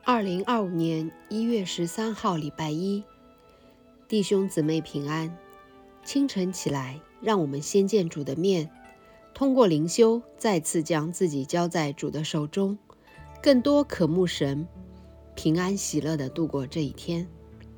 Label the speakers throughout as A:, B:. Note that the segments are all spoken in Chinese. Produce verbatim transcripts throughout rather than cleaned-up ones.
A: 二零二五年一月十三号，礼拜一，弟兄姊妹平安。清晨起来，让我们先见主的面，通过灵修，再次将自己交在主的手中，更多渴慕神，平安喜乐地度过这一天。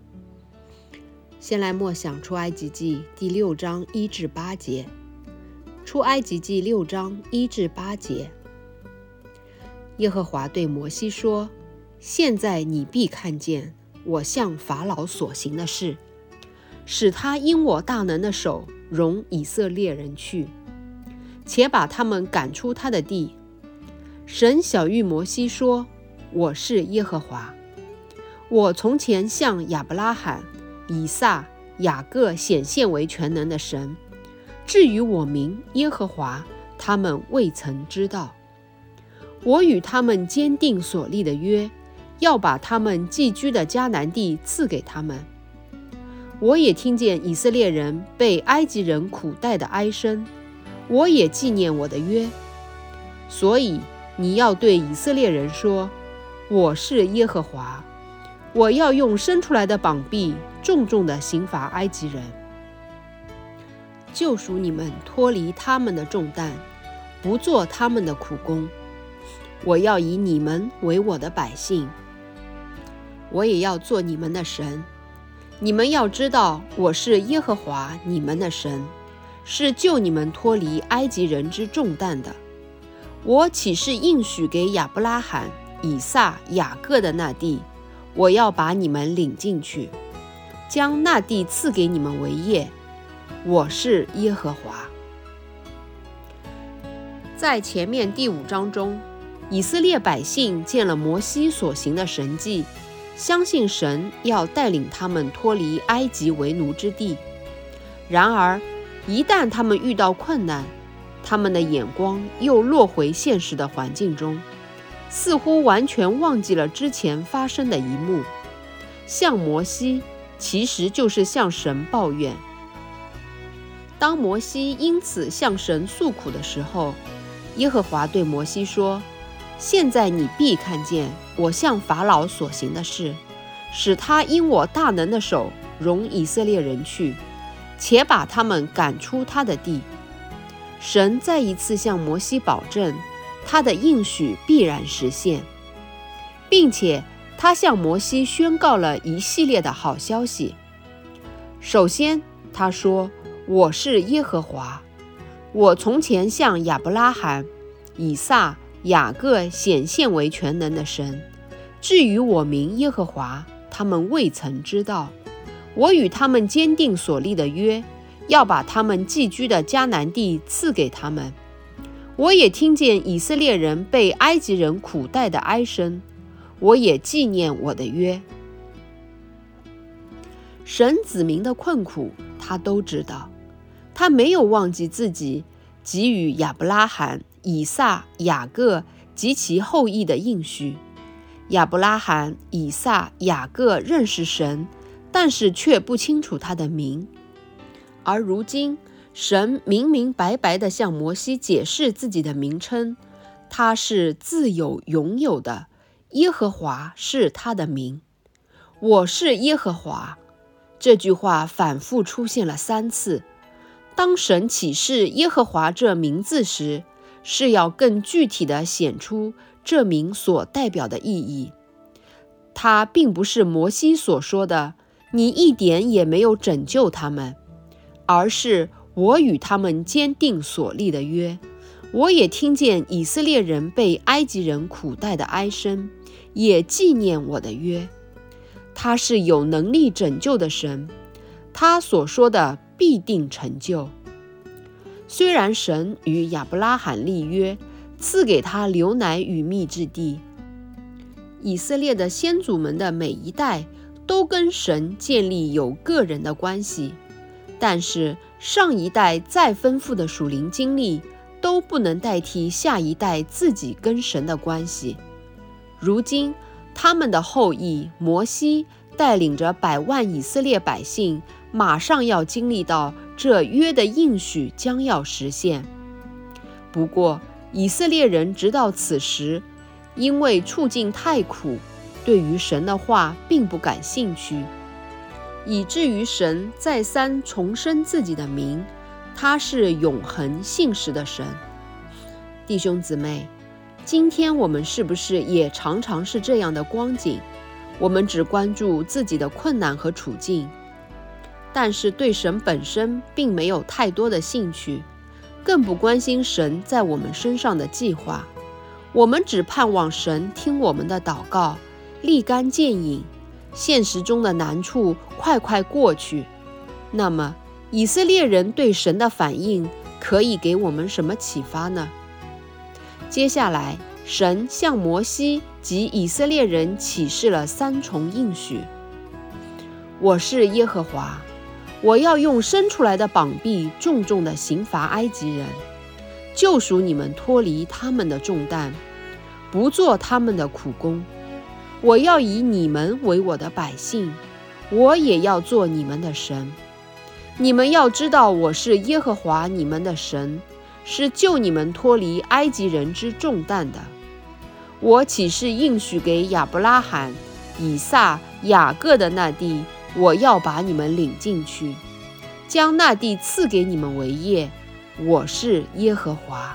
A: 先来默想出埃及记第六章一至八节。出埃及记六章一至八节，耶和华对摩西说：现在你必看见我向法老所行的事，使他因我大能的手容以色列人去，且把他们赶出他的地。神晓谕摩西说：我是耶和华，我从前向亚伯拉罕、以撒、雅各显现为全能的神，至于我名耶和华，他们未曾知道。我与他们坚定所立的约，要把他们寄居的迦南地赐给他们。我也听见以色列人被埃及人苦待的哀声，我也纪念我的约。所以你要对以色列人说：我是耶和华，我要用伸出来的膀臂重重地刑罚埃及人，救赎你们脱离他们的重担，不做他们的苦工。我要以你们为我的百姓，我也要做你们的神。你们要知道，我是耶和华你们的神，是救你们脱离埃及人之重担的。我岂是应许给亚伯拉罕、以撒、雅各的那地，我要把你们领进去，将那地赐给你们为业。我是耶和华。在前面第五章中，以色列百姓见了摩西所行的神迹，相信神要带领他们脱离埃及为奴之地。然而，一旦他们遇到困难，他们的眼光又落回现实的环境中，似乎完全忘记了之前发生的一幕。向摩西，其实就是向神抱怨。当摩西因此向神诉苦的时候，耶和华对摩西说：现在你必看见我向法老所行的事，使他因我大能的手容以色列人去，且把他们赶出他的地。神再一次向摩西保证，他的应许必然实现，并且他向摩西宣告了一系列的好消息。首先，他说：我是耶和华，我从前向亚伯拉罕、以撒、雅各显现为全能的神，至于我名耶和华，他们未曾知道。我与他们坚定所立的约，要把他们寄居的迦南地赐给他们。我也听见以色列人被埃及人苦待的哀声，我也纪念我的约。神子民的困苦，他都知道，他没有忘记自己给予亚伯拉罕、以撒、雅各及其后裔的应许。亚伯拉罕、以撒、雅各认识神，但是却不清楚他的名。而如今，神明明白白地向摩西解释自己的名称，他是自有永有的，耶和华是他的名。我是耶和华，这句话反复出现了三次。当神启示耶和华这名字时，是要更具体地显出这名所代表的意义。它并不是摩西所说的你一点也没有拯救他们，而是我与他们坚定所立的约。我也听见以色列人被埃及人苦待的哀声，也纪念我的约。他是有能力拯救的神，他所说的必定成就。虽然神与亚伯拉罕立约，赐给他流奶与蜜之地，以色列的先祖们的每一代都跟神建立有个人的关系，但是上一代再丰富的属灵经历都不能代替下一代自己跟神的关系。如今他们的后裔摩西带领着百万以色列百姓，马上要经历到这约的应许将要实现。不过以色列人直到此时因为处境太苦， 对于神的话并不感兴趣，以至于神再三重申自己的名，他是永恒信实的神。弟兄姊妹，今天我们是不是也常常是这样的光景？我们只关注自己的困难和处境，但是对神本身并没有太多的兴趣，更不关心神在我们身上的计划。我们只盼望神听我们的祷告，立竿见影，现实中的难处快快过去。那么以色列人对神的反应可以给我们什么启发呢？接下来神向摩西及以色列人启示了三重应许。我是耶和华，我要用伸出来的膀臂重重地刑罚埃及人，救赎你们脱离他们的重担，不做他们的苦工。我要以你们为我的百姓，我也要做你们的神。你们要知道我是耶和华你们的神，是救你们脱离埃及人之重担的。我岂是应许给亚伯拉罕、以撒、雅各的那地，我要把你们领进去，将那地赐给你们为业。我是耶和华。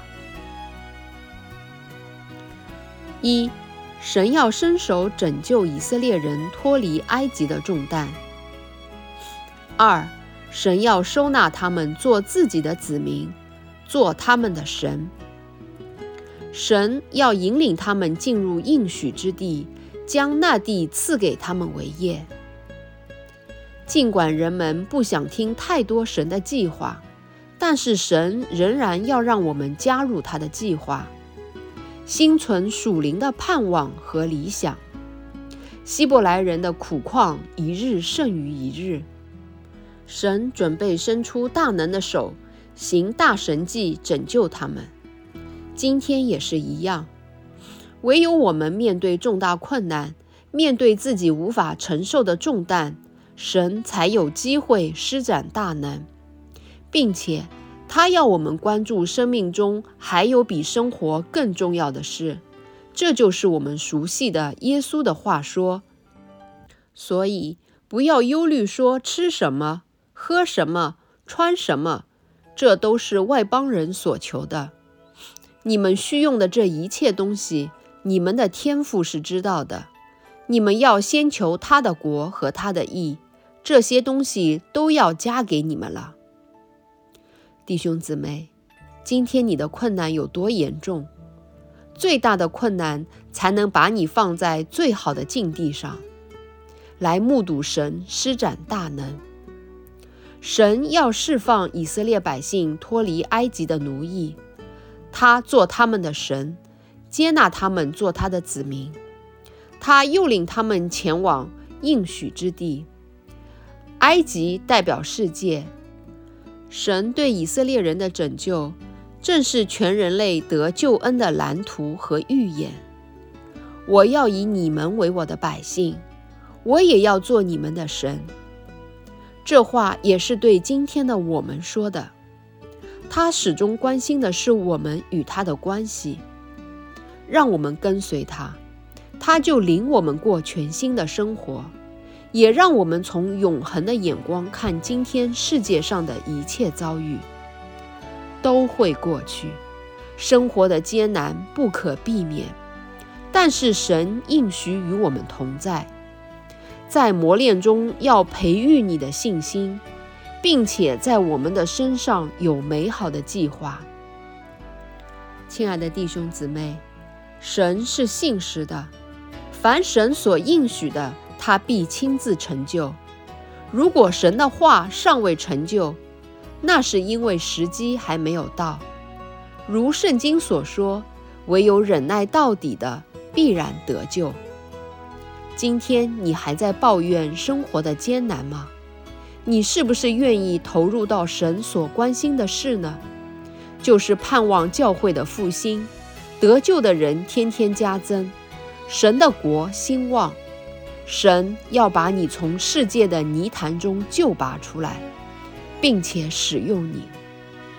A: 一，神要伸手拯救以色列人脱离埃及的重担。二，神要收纳他们做自己的子民，做他们的神。神要引领他们进入应许之地，将那地赐给他们为业。尽管人们不想听太多神的计划，但是神仍然要让我们加入他的计划，心存属灵的盼望和理想。希伯来人的苦况一日胜于一日，神准备伸出大能的手，行大神迹拯救他们。今天也是一样，唯有我们面对重大困难，面对自己无法承受的重担，神才有机会施展大能，并且他要我们关注生命中还有比生活更重要的事。这就是我们熟悉的耶稣的话说。所以不要忧虑说吃什么、喝什么、穿什么，这都是外邦人所求的。你们需用的这一切东西，你们的天父是知道的。你们要先求他的国和他的义，这些东西都要加给你们了。弟兄姊妹，今天你的困难有多严重？最大的困难才能把你放在最好的境地上，来目睹神施展大能。神要释放以色列百姓脱离埃及的奴役，他做他们的神，接纳他们做他的子民。他又领他们前往应许之地。埃及代表世界，神对以色列人的拯救，正是全人类得救恩的蓝图和预演。我要以你们为我的百姓，我也要做你们的神。这话也是对今天的我们说的。他始终关心的是我们与他的关系，让我们跟随他，他就领我们过全新的生活，也让我们从永恒的眼光看今天世界上的一切遭遇。都会过去，生活的艰难不可避免，但是神应许与我们同在，在磨练中要培育你的信心，并且在我们的身上有美好的计划。亲爱的弟兄姊妹，神是信实的，凡神所应许的，他必亲自成就。如果神的话尚未成就，那是因为时机还没有到。如圣经所说，唯有忍耐到底的，必然得救。今天你还在抱怨生活的艰难吗？你是不是愿意投入到神所关心的事呢？就是盼望教会的复兴，得救的人天天加增，神的国兴旺。神要把你从世界的泥潭中救拔出来，并且使用你。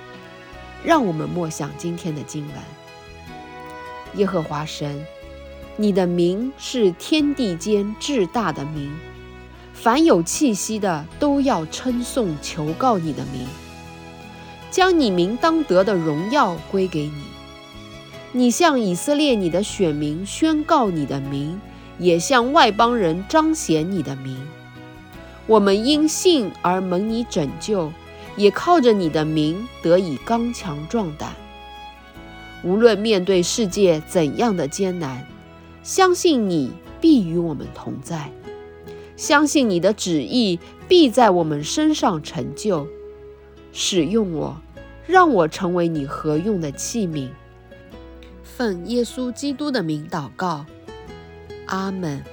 A: 让我们默想今天的经文。耶和华神， 你的名是天地间至大的名，凡有气息的都要称颂求告你的名，将你名当得的荣耀归给你。你向以色列你的选民宣告你的名，也向外邦人彰显你的名。我们因信而蒙你拯救，也靠着你的名得以刚强壮胆。无论面对世界怎样的艰难，相信你必与我们同在，相信你的旨意必在我们身上成就。使用我，让我成为你合用的器皿。奉耶稣基督的名祷告，阿们。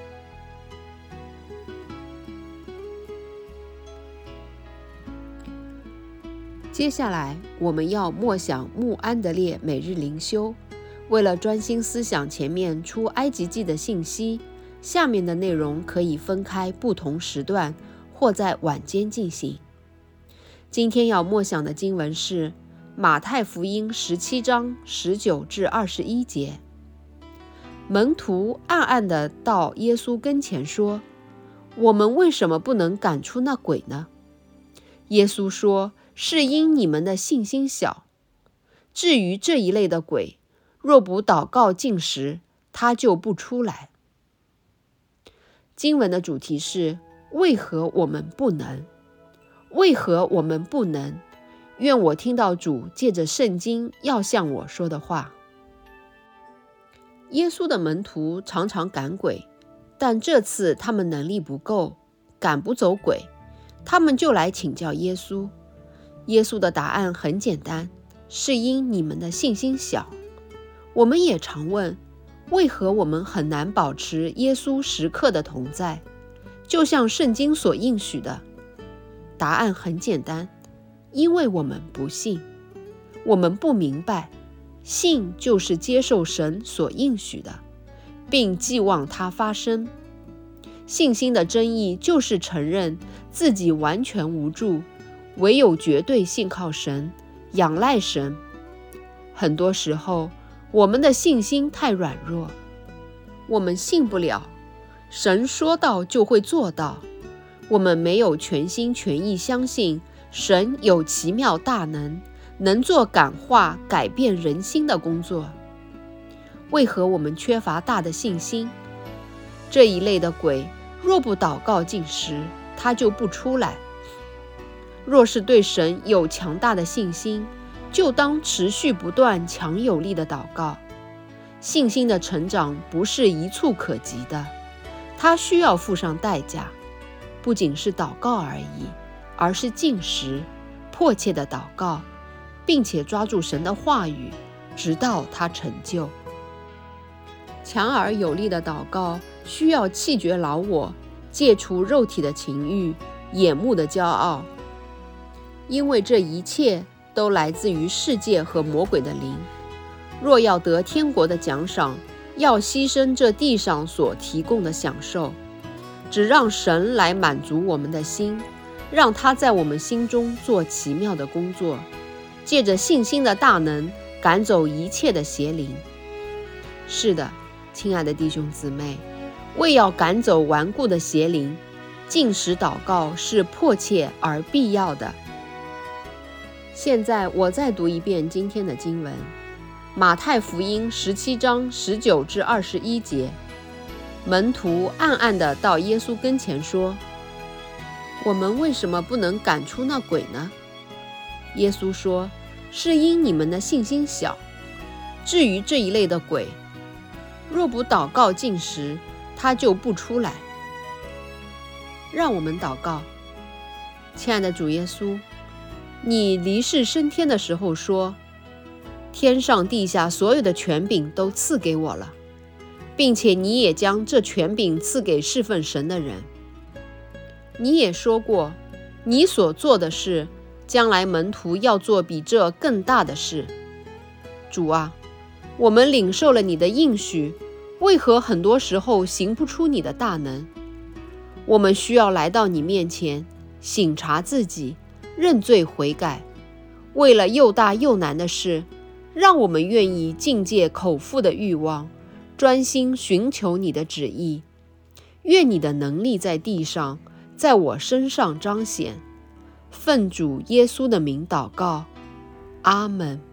A: 接下来我们要默想穆安德烈每日灵修。为了专心思想前面出埃及记的信息，下面的内容可以分开不同时段或在晚间进行。今天要默想的经文是马太福音十七章十九至二十一节。门徒暗暗地到耶稣跟前说：“我们为什么不能赶出那鬼呢？”耶稣说：“是因你们的信心小。至于这一类的鬼，若不祷告禁食，它就不出来。”经文的主题是：为何我们不能？为何我们不能？愿我听到主借着圣经要向我说的话。耶稣的门徒常常赶鬼，但这次他们能力不够，赶不走鬼，他们就来请教耶稣。耶稣的答案很简单，是因你们的信心小。我们也常问，为何我们很难保持耶稣时刻的同在，就像圣经所应许的？答案很简单，因为我们不信，我们不明白，信就是接受神所应许的，并寄望它发生。信心的真意就是承认自己完全无助，唯有绝对信靠神，仰赖神。很多时候，我们的信心太软弱，我们信不了，神说到就会做到。我们没有全心全意相信神有奇妙大能，能做感化改变人心的工作。为何我们缺乏大的信心？这一类的鬼，若不祷告禁食，它就不出来。若是对神有强大的信心，就当持续不断强有力的祷告。信心的成长不是一触可及的，它需要付上代价，不仅是祷告而已，而是禁食，迫切的祷告，并且抓住神的话语，直到它成就。强而有力的祷告需要弃绝老我，戒除肉体的情欲，眼目的骄傲，因为这一切都来自于世界和魔鬼的灵。若要得天国的奖赏，要牺牲这地上所提供的享受，只让神来满足我们的心，让他在我们心中做奇妙的工作，借着信心的大能赶走一切的邪灵。是的，亲爱的弟兄姊妹，为要赶走顽固的邪灵，禁食祷告是迫切而必要的。现在我再读一遍今天的经文，马太福音十七章十九至二十一节。门徒暗暗地到耶稣跟前说：“我们为什么不能赶出那鬼呢？”耶稣说：“是因你们的信心小。至于这一类的鬼，若不祷告禁食，它就不出来。”让我们祷告。亲爱的主耶稣，你离世升天的时候说，天上地下所有的权柄都赐给我了，并且你也将这权柄赐给侍奉神的人。你也说过，你所做的事，将来门徒要做比这更大的事。主啊，我们领受了你的应许，为何很多时候行不出你的大能？我们需要来到你面前，省察自己，认罪悔改。为了又大又难的事，让我们愿意境界口腹的欲望， 专心寻求你的旨意。愿你的能力在地上，在我身上彰显。奉主耶稣的名祷告，阿们。